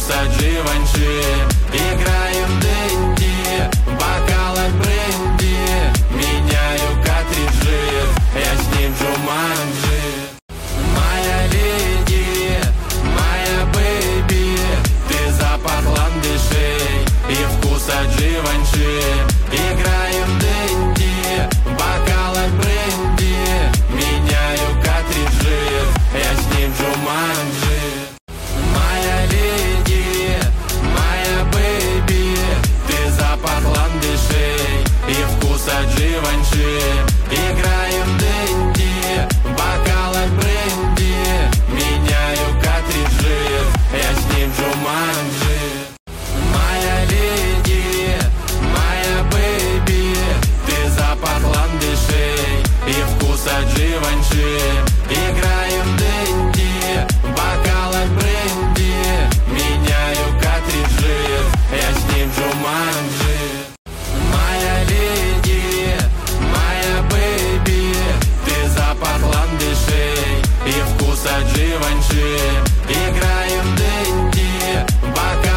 от Живанши. Играем дэнди, бокал от бренди, меняю картриджи, я с ним Джуманджи. Моя леди, моя бэйби, ты запах ландышей и вкус от Живанши. Играем дэнди, бокал от бренди, меняю картриджи, я с ним Джуманджи. Моя леди, моя бэйби, ты запах ландышей и вкус от Живанши. Играем дэнди, бокал от бренди, меняю картриджи, я с ним Джуманджи. Моя леди, моя бэйби, ты запах ландышей и вкус от Живанши. Играем дэнди,